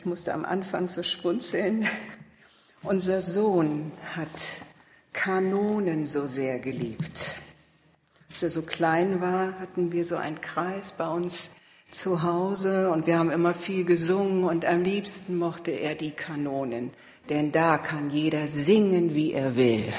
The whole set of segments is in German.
Ich musste am Anfang so schmunzeln. Unser Sohn hat Kanonen so sehr geliebt. Als er so klein war, hatten wir so einen Kreis bei uns zu Hause und wir haben immer viel gesungen und am liebsten mochte er die Kanonen, denn da kann jeder singen, wie er will.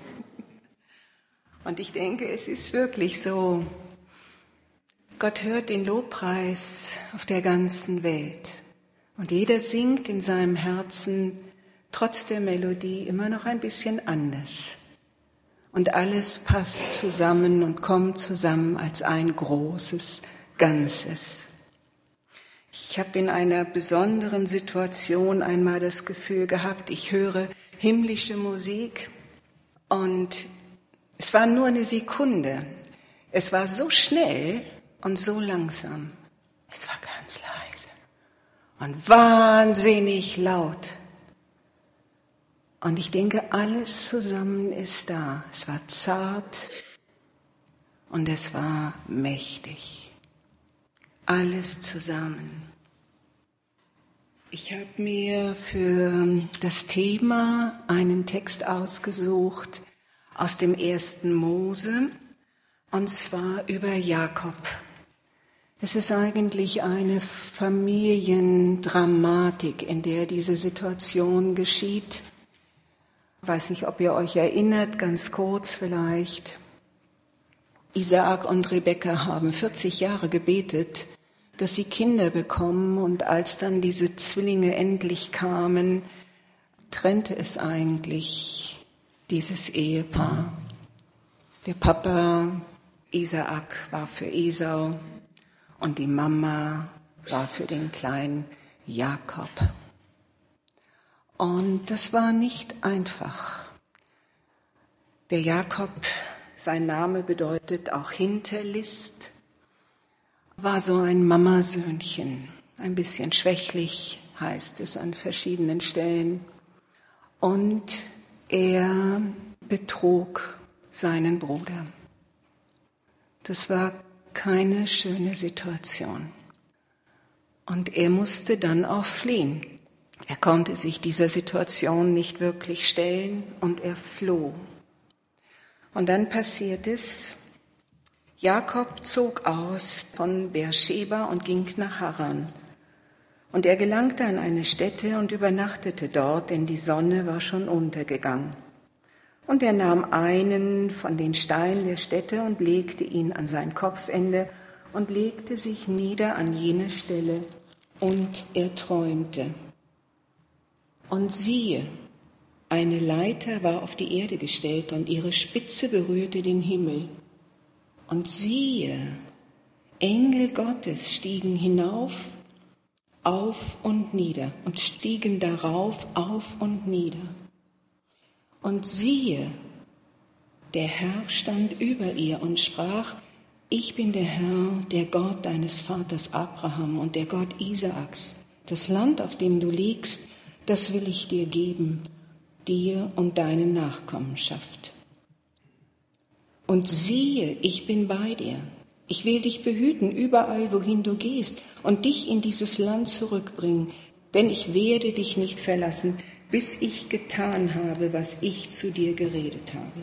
Und ich denke, es ist wirklich so, Gott hört den Lobpreis auf der ganzen Welt und jeder singt in seinem Herzen trotz der Melodie immer noch ein bisschen anders. Und alles passt zusammen und kommt zusammen als ein großes Ganzes. Ich habe in einer besonderen Situation einmal das Gefühl gehabt, ich höre himmlische Musik und es war nur eine Sekunde. Es war so schnell und so langsam. Es war ganz leise und wahnsinnig laut. Und ich denke, alles zusammen ist da. Es war zart und es war mächtig. Alles zusammen. Ich habe mir für das Thema einen Text ausgesucht aus dem 1. Mose, und zwar über Jakob. Es ist eigentlich eine Familiendramatik, in der diese Situation geschieht. Ich weiß nicht, ob ihr euch erinnert, ganz kurz vielleicht. Isaak und Rebekka haben 40 Jahre gebetet, dass sie Kinder bekommen, und als dann diese Zwillinge endlich kamen, trennte es eigentlich dieses Ehepaar. Der Papa Isaak war für Esau und die Mama war für den kleinen Jakob. Und das war nicht einfach. Der Jakob, sein Name bedeutet auch Hinterlist, war so ein Mamasöhnchen, ein bisschen schwächlich, heißt es an verschiedenen Stellen. Und er betrog seinen Bruder. Das war keine schöne Situation. Und er musste dann auch fliehen. Er konnte sich dieser Situation nicht wirklich stellen und er floh. Und dann passiert es, Jakob zog aus von Beersheba und ging nach Haran. Und er gelangte an eine Stätte und übernachtete dort, denn die Sonne war schon untergegangen. Und er nahm einen von den Steinen der Stätte und legte ihn an sein Kopfende und legte sich nieder an jene Stelle, und er träumte. Und siehe, eine Leiter war auf die Erde gestellt und ihre Spitze berührte den Himmel. Und siehe, Engel Gottes stiegen hinauf, auf und nieder und stiegen darauf auf und nieder. Und siehe, der Herr stand über ihr und sprach: Ich bin der Herr, der Gott deines Vaters Abraham und der Gott Isaaks. Das Land, auf dem du liegst, das will ich dir geben, dir und deine Nachkommenschaft. Und siehe, ich bin bei dir. Ich will dich behüten, überall, wohin du gehst, und dich in dieses Land zurückbringen, denn ich werde dich nicht verlassen, bis ich getan habe, was ich zu dir geredet habe.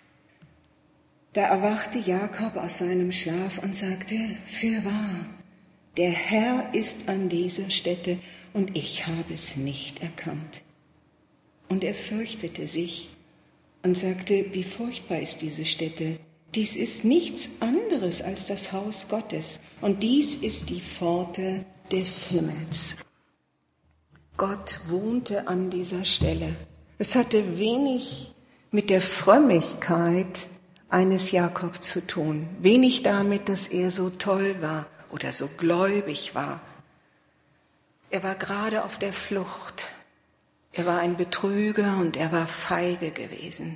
Da erwachte Jakob aus seinem Schlaf und sagte: Fürwahr, der Herr ist an dieser Stätte, und ich habe es nicht erkannt. Und er fürchtete sich und sagte: Wie furchtbar ist diese Stätte! Dies ist nichts anderes als das Haus Gottes, und dies ist die Pforte des Himmels. Gott wohnte an dieser Stelle. Es hatte wenig mit der Frömmigkeit eines Jakob zu tun, wenig damit, dass er so toll war oder so gläubig war. Er war gerade auf der Flucht. Er war ein Betrüger und er war feige gewesen.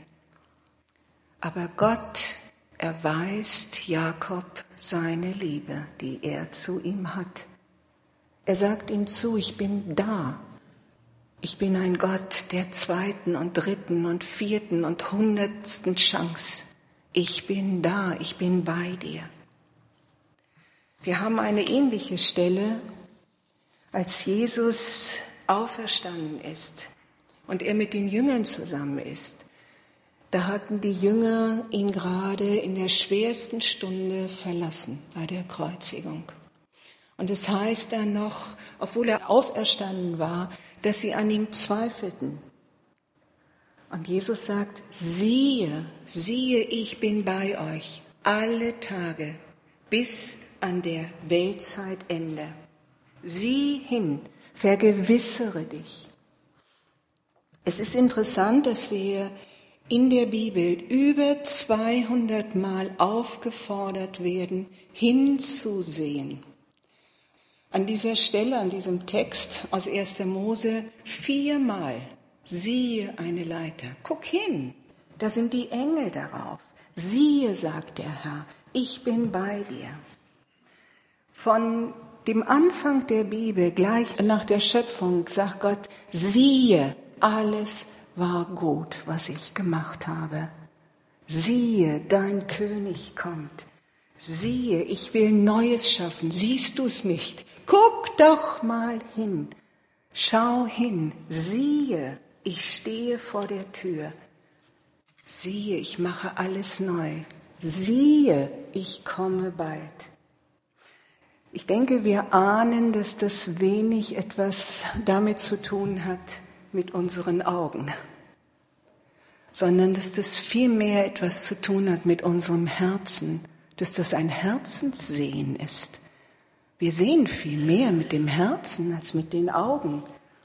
Aber Gott erweist Jakob seine Liebe, die er zu ihm hat. Er sagt ihm zu: Ich bin da. Ich bin ein Gott der 2. und 3. und 4. und 100. Chance. Ich bin da, ich bin bei dir. Wir haben eine ähnliche Stelle, als Jesus auferstanden ist und er mit den Jüngern zusammen ist, da hatten die Jünger ihn gerade in der schwersten Stunde verlassen bei der Kreuzigung. Und es heißt dann noch, obwohl er auferstanden war, dass sie an ihm zweifelten. Und Jesus sagt, siehe, ich bin bei euch alle Tage bis an der Weltzeitende. Sieh hin, vergewissere dich. Es ist interessant, dass wir in der Bibel über 200 Mal aufgefordert werden, hinzusehen. An dieser Stelle, an diesem Text aus 1. Mose 4-mal, siehe eine Leiter. Guck hin, da sind die Engel darauf. Siehe, sagt der Herr, ich bin bei dir. Von dem Anfang der Bibel, gleich nach der Schöpfung, sagt Gott, siehe, alles war gut, was ich gemacht habe. Siehe, dein König kommt. Siehe, ich will Neues schaffen. Siehst du es nicht? Guck doch mal hin. Schau hin. Siehe, ich stehe vor der Tür. Siehe, ich mache alles neu. Siehe, ich komme bald. Ich denke, wir ahnen, dass das wenig etwas damit zu tun hat mit unseren Augen, sondern dass das viel mehr etwas zu tun hat mit unserem Herzen, dass das ein Herzenssehen ist. Wir sehen viel mehr mit dem Herzen als mit den Augen.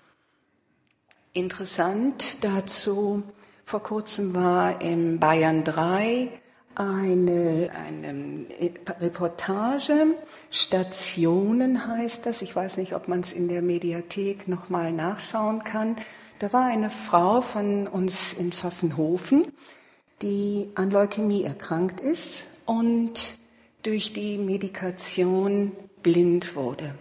Interessant dazu, vor kurzem war in Bayern 3 eine Reportage, Stationen heißt das, ich weiß nicht, ob man es in der Mediathek nochmal nachschauen kann. Da war eine Frau von uns in Pfaffenhofen, die an Leukämie erkrankt ist und durch die Medikation blind wurde.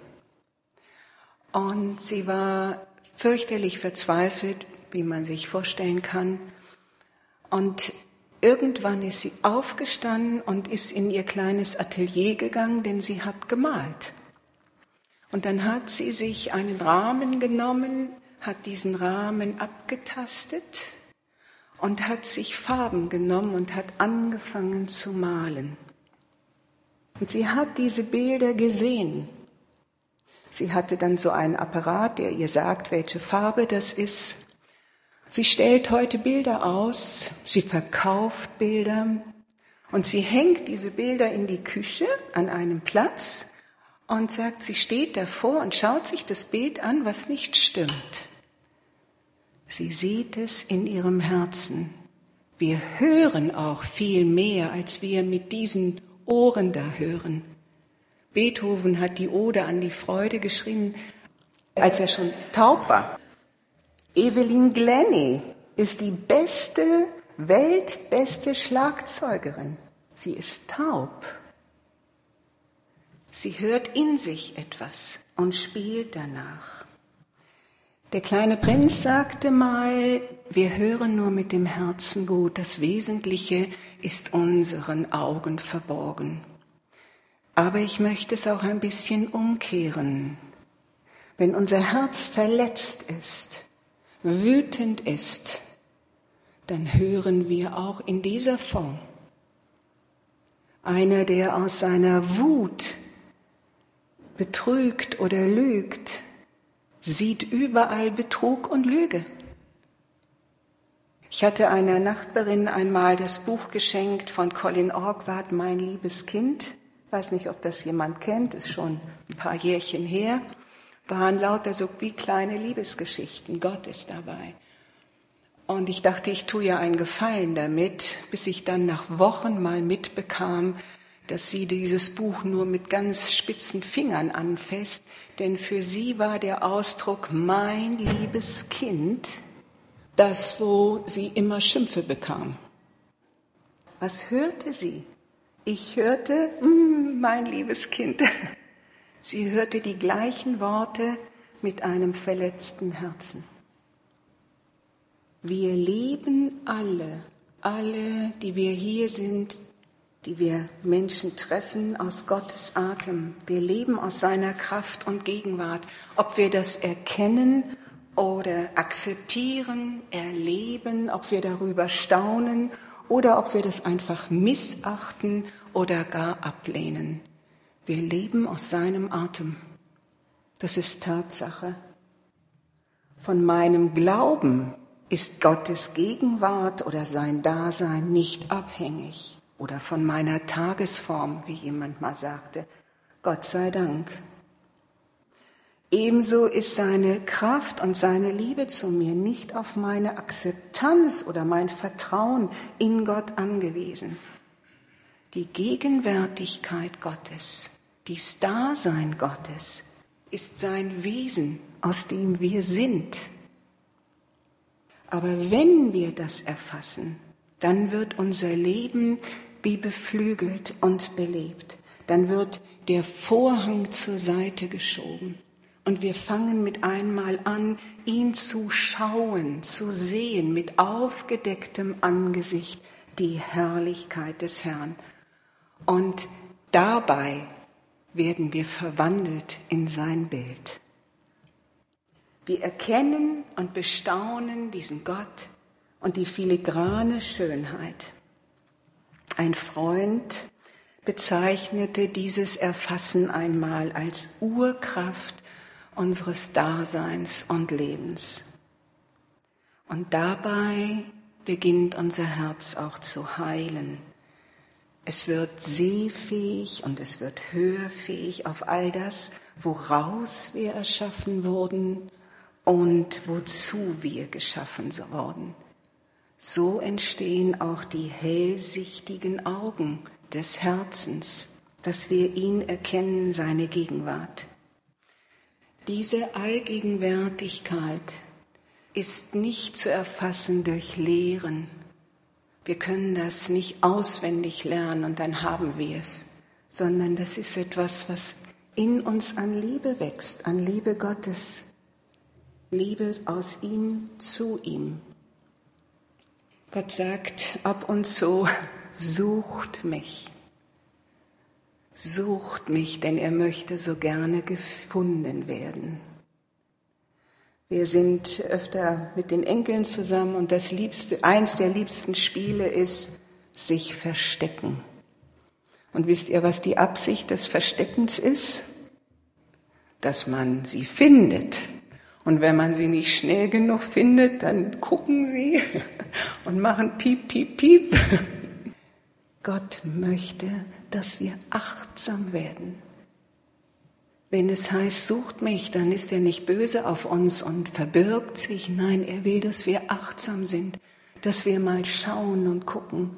Und sie war fürchterlich verzweifelt, wie man sich vorstellen kann. Und irgendwann ist sie aufgestanden und ist in ihr kleines Atelier gegangen, denn sie hat gemalt. Und dann hat sie sich einen Rahmen genommen, hat diesen Rahmen abgetastet und hat sich Farben genommen und hat angefangen zu malen. Und sie hat diese Bilder gesehen. Sie hatte dann so einen Apparat, der ihr sagt, welche Farbe das ist. Sie stellt heute Bilder aus, sie verkauft Bilder und sie hängt diese Bilder in die Küche an einem Platz und sagt, sie steht davor und schaut sich das Bild an, was nicht stimmt. Sie sieht es in ihrem Herzen. Wir hören auch viel mehr, als wir mit diesen Ohren da hören. Beethoven hat die Ode an die Freude geschrieben, als er schon taub war. Evelyn Glennie ist die weltbeste Schlagzeugerin. Sie ist taub. Sie hört in sich etwas und spielt danach. Der kleine Prinz sagte mal, wir hören nur mit dem Herzen gut, das Wesentliche ist unseren Augen verborgen. Aber ich möchte es auch ein bisschen umkehren. Wenn unser Herz verletzt ist, wütend ist, dann hören wir auch in dieser Form. Einer, der aus seiner Wut betrügt oder lügt, sieht überall Betrug und Lüge. Ich hatte einer Nachbarin einmal das Buch geschenkt von Colin Orquart, Mein liebes Kind. Ich weiß nicht, ob das jemand kennt, ist schon ein paar Jährchen her. Waren lauter so wie kleine Liebesgeschichten. Gott ist dabei. Und ich dachte, ich tue ihr einen Gefallen damit, bis ich dann nach Wochen mal mitbekam, dass sie dieses Buch nur mit ganz spitzen Fingern anfasst, denn für sie war der Ausdruck mein liebes Kind das, wo sie immer Schimpfe bekam. Was hörte sie? Ich hörte, mein liebes Kind. Sie hörte die gleichen Worte mit einem verletzten Herzen. Wir leben alle, die wir hier sind, die wir Menschen treffen, aus Gottes Atem. Wir leben aus seiner Kraft und Gegenwart, ob wir das erkennen oder akzeptieren, erleben, ob wir darüber staunen oder ob wir das einfach missachten oder gar ablehnen. Wir leben aus seinem Atem. Das ist Tatsache. Von meinem Glauben ist Gottes Gegenwart oder sein Dasein nicht abhängig. Oder von meiner Tagesform, wie jemand mal sagte. Gott sei Dank. Ebenso ist seine Kraft und seine Liebe zu mir nicht auf meine Akzeptanz oder mein Vertrauen in Gott angewiesen. Die Gegenwärtigkeit Gottes, das Dasein Gottes, ist sein Wesen, aus dem wir sind. Aber wenn wir das erfassen, dann wird unser Leben wie beflügelt und belebt. Dann wird der Vorhang zur Seite geschoben und wir fangen mit einmal an, ihn zu schauen, zu sehen, mit aufgedecktem Angesicht die Herrlichkeit des Herrn. Und dabei werden wir verwandelt in sein Bild. Wir erkennen und bestaunen diesen Gott und die filigrane Schönheit. Ein Freund bezeichnete dieses Erfassen einmal als Urkraft unseres Daseins und Lebens. Und dabei beginnt unser Herz auch zu heilen. Es wird sehfähig und es wird hörfähig auf all das, woraus wir erschaffen wurden und wozu wir geschaffen wurden. So entstehen auch die hellsichtigen Augen des Herzens, dass wir ihn erkennen, seine Gegenwart. Diese Allgegenwärtigkeit ist nicht zu erfassen durch Lehren. Wir können das nicht auswendig lernen und dann haben wir es, sondern das ist etwas, was in uns an Liebe wächst, an Liebe Gottes, Liebe aus ihm zu ihm. Gott sagt ab und zu, sucht mich, denn er möchte so gerne gefunden werden. Wir sind öfter mit den Enkeln zusammen und eins der liebsten Spiele ist, sich verstecken. Und wisst ihr, was die Absicht des Versteckens ist? Dass man sie findet. Und wenn man sie nicht schnell genug findet, dann gucken sie und machen piep, piep, piep. Gott möchte, dass wir achtsam werden. Wenn es heißt, sucht mich, dann ist er nicht böse auf uns und verbirgt sich. Nein, er will, dass wir achtsam sind, dass wir mal schauen und gucken.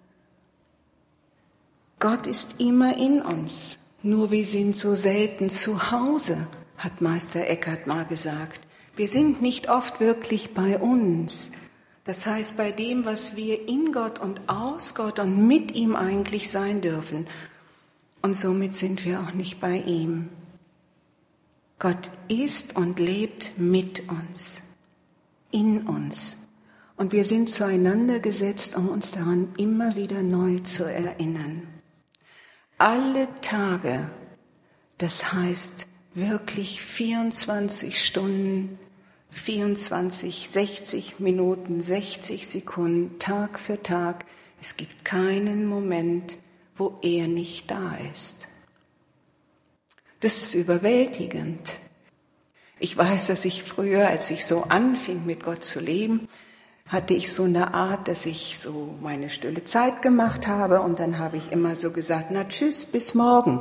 Gott ist immer in uns, nur wir sind so selten zu Hause, hat Meister Eckhart mal gesagt. Wir sind nicht oft wirklich bei uns. Das heißt, bei dem, was wir in Gott und aus Gott und mit ihm eigentlich sein dürfen. Und somit sind wir auch nicht bei ihm. Gott ist und lebt mit uns, in uns. Und wir sind zueinander gesetzt, um uns daran immer wieder neu zu erinnern. Alle Tage, das heißt wirklich 24 Stunden, 24, 60 Minuten, 60 Sekunden, Tag für Tag. Es gibt keinen Moment, wo er nicht da ist. Das ist überwältigend. Ich weiß, dass ich früher, als ich so anfing, mit Gott zu leben, hatte ich so eine Art, dass ich so meine stille Zeit gemacht habe und dann habe ich immer so gesagt, na tschüss, bis morgen.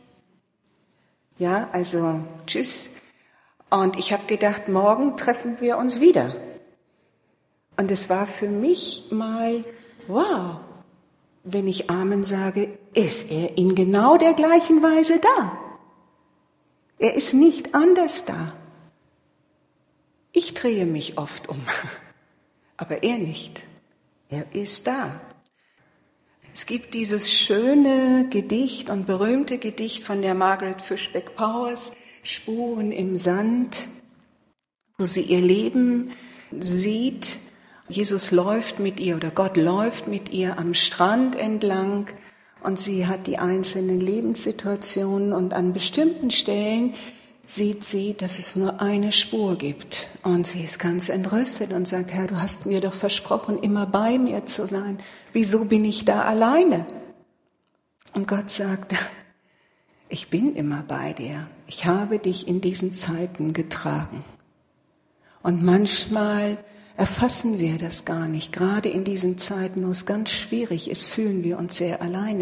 Ja, also tschüss. Und ich habe gedacht, morgen treffen wir uns wieder. Und es war für mich mal, wow, wenn ich Amen sage, ist er in genau der gleichen Weise da. Er ist nicht anders da. Ich drehe mich oft um, aber er nicht. Er ist da. Es gibt dieses schöne Gedicht und berühmte Gedicht von der Margaret Fishback Powers, Spuren im Sand, wo sie ihr Leben sieht. Jesus läuft mit ihr oder Gott läuft mit ihr am Strand entlang und sie hat die einzelnen Lebenssituationen und an bestimmten Stellen sieht sie, dass es nur eine Spur gibt. Und sie ist ganz entrüstet und sagt, Herr, du hast mir doch versprochen, immer bei mir zu sein. Wieso bin ich da alleine? Und Gott sagt, ich bin immer bei dir. Ich habe dich in diesen Zeiten getragen. Und manchmal erfassen wir das gar nicht. Gerade in diesen Zeiten, wo es ganz schwierig ist, fühlen wir uns sehr alleine.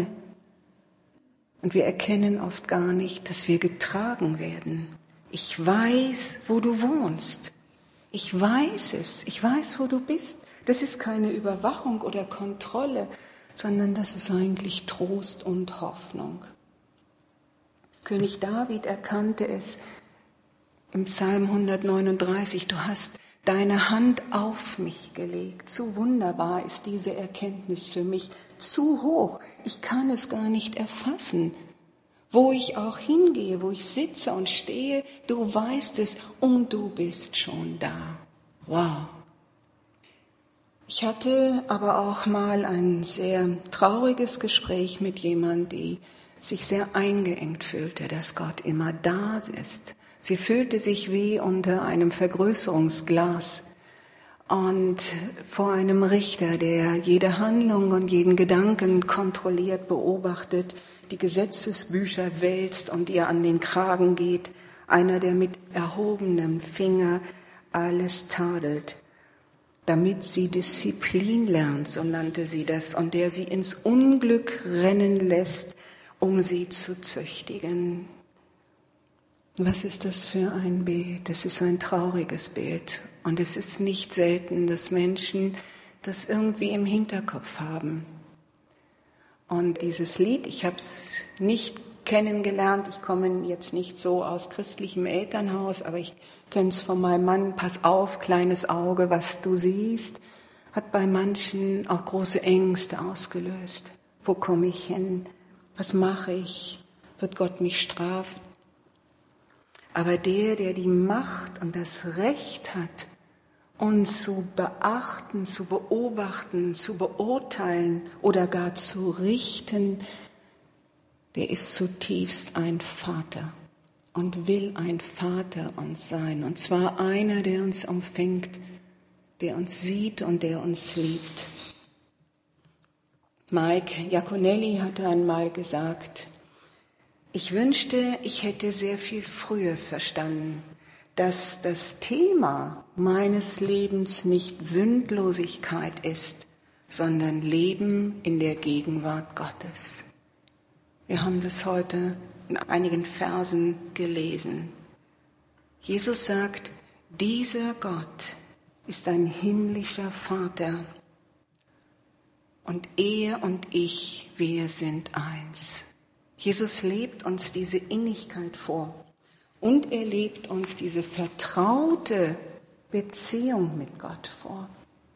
Und wir erkennen oft gar nicht, dass wir getragen werden. Ich weiß, wo du wohnst. Ich weiß es. Ich weiß, wo du bist. Das ist keine Überwachung oder Kontrolle, sondern das ist eigentlich Trost und Hoffnung. König David erkannte es im Psalm 139, du hast deine Hand auf mich gelegt. Zu wunderbar ist diese Erkenntnis für mich, zu hoch. Ich kann es gar nicht erfassen. Wo ich auch hingehe, wo ich sitze und stehe, du weißt es und du bist schon da. Wow. Ich hatte aber auch mal ein sehr trauriges Gespräch mit jemandem, die sich sehr eingeengt fühlte, dass Gott immer da ist. Sie fühlte sich wie unter einem Vergrößerungsglas und vor einem Richter, der jede Handlung und jeden Gedanken kontrolliert, beobachtet, die Gesetzesbücher wälzt und ihr an den Kragen geht, einer, der mit erhobenem Finger alles tadelt, damit sie Disziplin lernt, so nannte sie das, und der sie ins Unglück rennen lässt, um sie zu züchtigen. Was ist das für ein Bild? Das ist ein trauriges Bild. Und es ist nicht selten, dass Menschen das irgendwie im Hinterkopf haben. Und dieses Lied, ich habe es nicht kennengelernt, ich komme jetzt nicht so aus christlichem Elternhaus, aber ich kenne es von meinem Mann, pass auf, kleines Auge, was du siehst, hat bei manchen auch große Ängste ausgelöst. Wo komme ich hin? Was mache ich? Wird Gott mich strafen? Aber der die Macht und das Recht hat, uns zu beachten, zu beobachten, zu beurteilen oder gar zu richten, der ist zutiefst ein Vater und will ein Vater uns sein. Und zwar einer, der uns umfängt, der uns sieht und der uns liebt. Mike Iaconelli hatte einmal gesagt, ich wünschte, ich hätte sehr viel früher verstanden, dass das Thema meines Lebens nicht Sündlosigkeit ist, sondern Leben in der Gegenwart Gottes. Wir haben das heute in einigen Versen gelesen. Jesus sagt, dieser Gott ist ein himmlischer Vater und er und ich, wir sind eins. Jesus lebt uns diese Innigkeit vor und er lebt uns diese vertraute Beziehung mit Gott vor.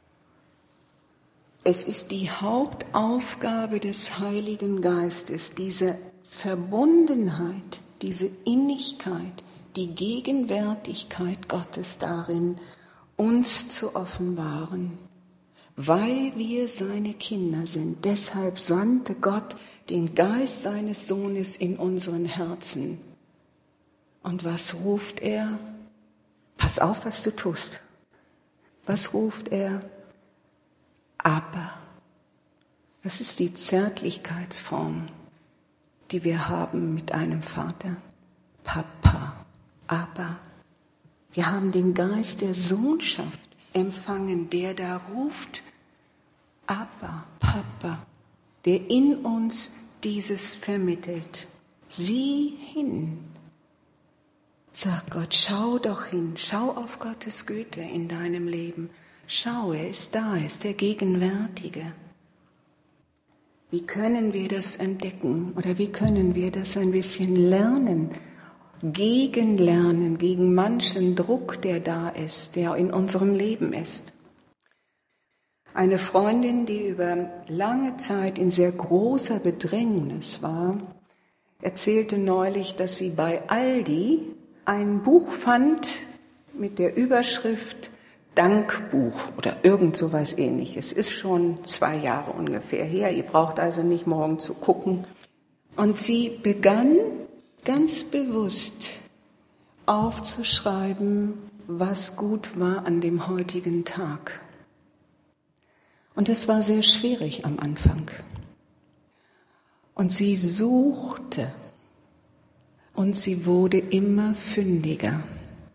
Es ist die Hauptaufgabe des Heiligen Geistes, diese Verbundenheit, diese Innigkeit, die Gegenwärtigkeit Gottes darin, uns zu offenbaren, weil wir seine Kinder sind. Deshalb sandte Gott den Geist seines Sohnes in unseren Herzen. Und was ruft er? Pass auf, was du tust. Was ruft er? Abba. Das ist die Zärtlichkeitsform, die wir haben mit einem Vater. Papa, Abba. Wir haben den Geist der Sohnschaft empfangen, der da ruft, Abba, Papa, der in uns dieses vermittelt. Sieh hin, sagt Gott, schau doch hin, schau auf Gottes Güte in deinem Leben. Schau, er ist da, er ist der Gegenwärtige. Wie können wir das entdecken oder wie können wir das ein bisschen lernen, gegenlernen gegen manchen Druck, der da ist, der in unserem Leben ist? Eine Freundin, die über lange Zeit in sehr großer Bedrängnis war, erzählte neulich, dass sie bei Aldi ein Buch fand mit der Überschrift Dankbuch oder irgend sowas Ähnliches. Ist schon 2 Jahre ungefähr her. Ihr braucht also nicht morgen zu gucken. Und sie begann ganz bewusst aufzuschreiben, was gut war an dem heutigen Tag. Und es war sehr schwierig am Anfang. Und sie suchte und sie wurde immer fündiger.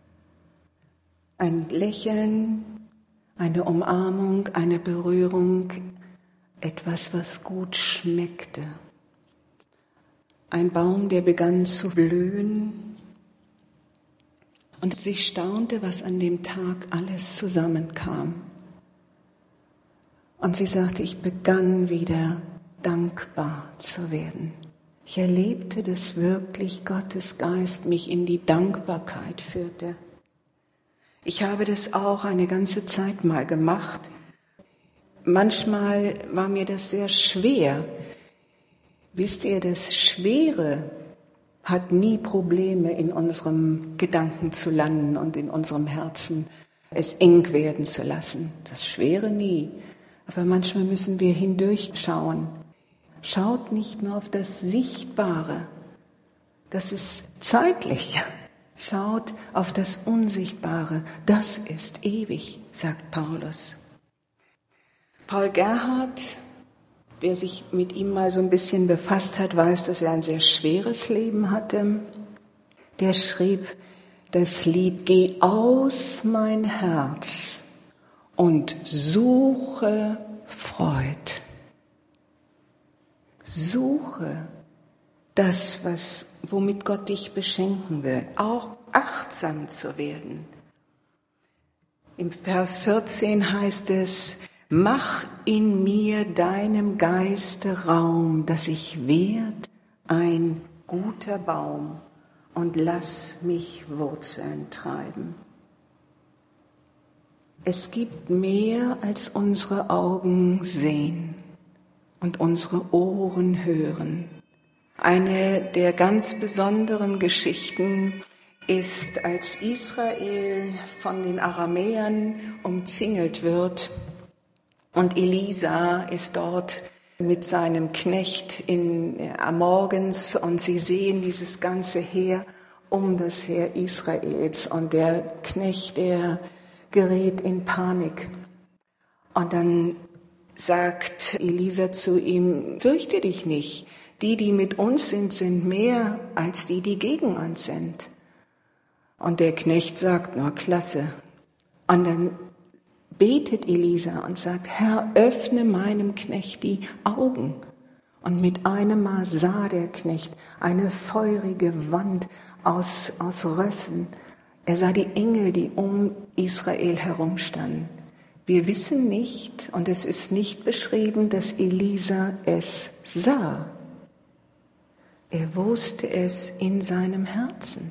Ein Lächeln, eine Umarmung, eine Berührung, etwas, was gut schmeckte. Ein Baum, der begann zu blühen. Und sie staunte, was an dem Tag alles zusammenkam. Und sie sagte, ich begann wieder dankbar zu werden. Ich erlebte, dass wirklich Gottes Geist mich in die Dankbarkeit führte. Ich habe das auch eine ganze Zeit mal gemacht. Manchmal war mir das sehr schwer. Wisst ihr, das Schwere hat nie Probleme, in unserem Gedanken zu landen und in unserem Herzen es eng werden zu lassen. Das Schwere nie. Aber manchmal müssen wir hindurchschauen. Schaut nicht nur auf das Sichtbare. Das ist zeitlich. Schaut auf das Unsichtbare. Das ist ewig, sagt Paulus. Paul Gerhardt, wer sich mit ihm mal so ein bisschen befasst hat, weiß, dass er ein sehr schweres Leben hatte. Der schrieb das Lied Geh aus mein Herz und suche Freud. Suche das, womit Gott dich beschenken will, auch achtsam zu werden. Im Vers 14 heißt es, mach in mir deinem Geiste Raum, dass ich werd ein guter Baum und lass mich Wurzeln treiben. Es gibt mehr, als unsere Augen sehen und unsere Ohren hören. Eine der ganz besonderen Geschichten ist, als Israel von den Aramäern umzingelt wird und Elisa ist dort mit seinem Knecht morgens und sie sehen dieses ganze Heer um das Heer Israels und der Knecht, der gerät in Panik. Und dann sagt Elisa zu ihm, fürchte dich nicht, die mit uns sind, sind mehr als die gegen uns sind. Und der Knecht sagt, na klasse. Und dann betet Elisa und sagt, Herr, öffne meinem Knecht die Augen. Und mit einem Mal sah der Knecht eine feurige Wand aus Rössen. Er sah die Engel, die um Israel herumstanden. Wir wissen nicht, und es ist nicht beschrieben, dass Elisa es sah. Er wusste es in seinem Herzen.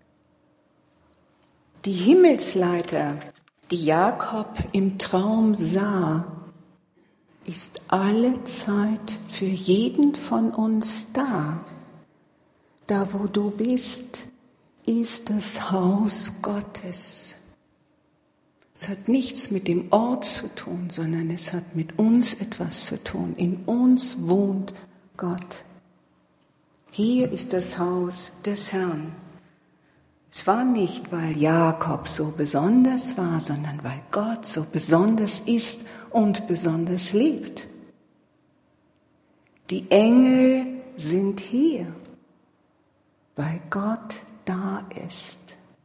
Die Himmelsleiter, die Jakob im Traum sah, ist alle Zeit für jeden von uns da. Da, wo du bist, ist das Haus Gottes. Es hat nichts mit dem Ort zu tun, sondern es hat mit uns etwas zu tun. In uns wohnt Gott. Hier ist das Haus des Herrn. Es war nicht, weil Jakob so besonders war, sondern weil Gott so besonders ist und besonders liebt. Die Engel sind hier, weil Gott da ist.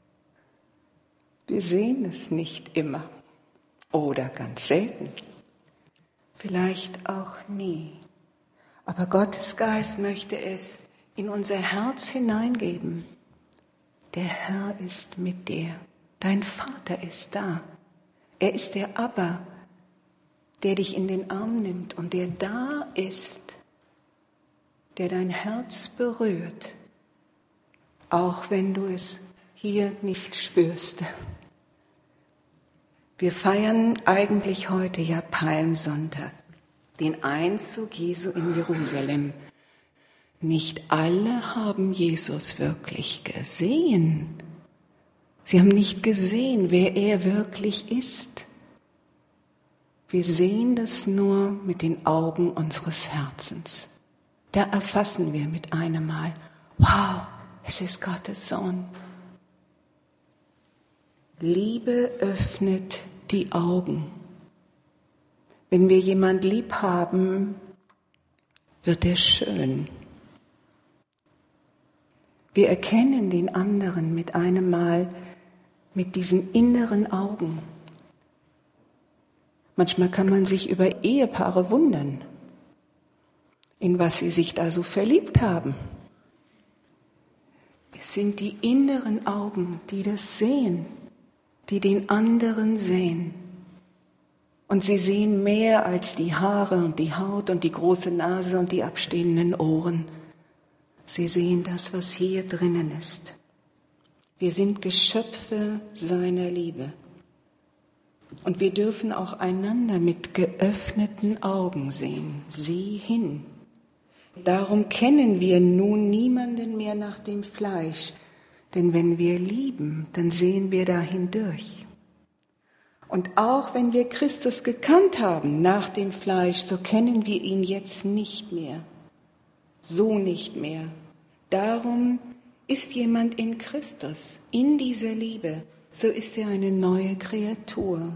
Wir sehen es nicht immer oder ganz selten, vielleicht auch nie. Aber Gottes Geist möchte es in unser Herz hineingeben. Der Herr ist mit dir. Dein Vater ist da. Er ist der Abba, der dich in den Arm nimmt und der da ist, der dein Herz berührt, auch wenn du es hier nicht spürst. Wir feiern eigentlich heute ja Palmsonntag, den Einzug Jesu in Jerusalem. Nicht alle haben Jesus wirklich gesehen. Sie haben nicht gesehen, wer er wirklich ist. Wir sehen das nur mit den Augen unseres Herzens. Da erfassen wir mit einem Mal, wow, es ist Gottes Sohn. Liebe öffnet die Augen. Wenn wir jemand lieb haben, wird er schön. Wir erkennen den anderen mit einem Mal mit diesen inneren Augen. Manchmal kann man sich über Ehepaare wundern, in was sie sich da so verliebt haben. Es sind die inneren Augen, die das sehen, die den anderen sehen. Und sie sehen mehr als die Haare und die Haut und die große Nase und die abstehenden Ohren. Sie sehen das, was hier drinnen ist. Wir sind Geschöpfe seiner Liebe. Und wir dürfen auch einander mit geöffneten Augen sehen. Sieh hin. Darum kennen wir nun niemanden mehr nach dem Fleisch. Denn wenn wir lieben, dann sehen wir da hindurch. Und auch wenn wir Christus gekannt haben nach dem Fleisch, so kennen wir ihn jetzt nicht mehr. So nicht mehr. Darum ist jemand in Christus, in dieser Liebe, so ist er eine neue Kreatur.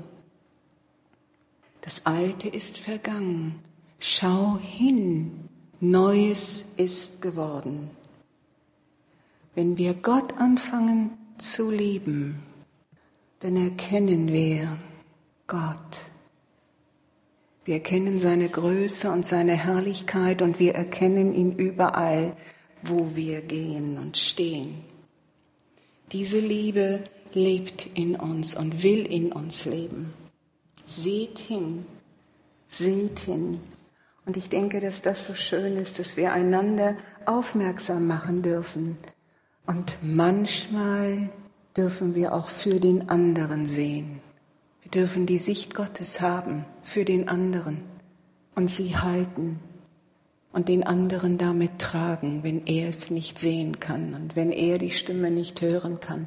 Das Alte ist vergangen. Schau hin, Neues ist geworden. Wenn wir Gott anfangen zu lieben, dann erkennen wir Gott. Wir erkennen seine Größe und seine Herrlichkeit und wir erkennen ihn überall, wo wir gehen und stehen. Diese Liebe lebt in uns und will in uns leben. Seht hin, seht hin. Und ich denke, dass das so schön ist, dass wir einander aufmerksam machen dürfen. Und manchmal dürfen wir auch für den anderen sehen. Wir dürfen die Sicht Gottes haben für den anderen und sie halten und den anderen damit tragen, wenn er es nicht sehen kann und wenn er die Stimme nicht hören kann.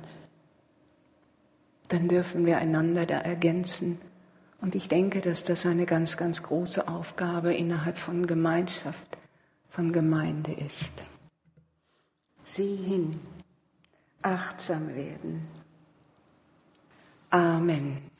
Dann dürfen wir einander da ergänzen. Und ich denke, dass das eine ganz, ganz große Aufgabe innerhalb von Gemeinschaft, von Gemeinde ist. Sieh hin, achtsam werden. Amen.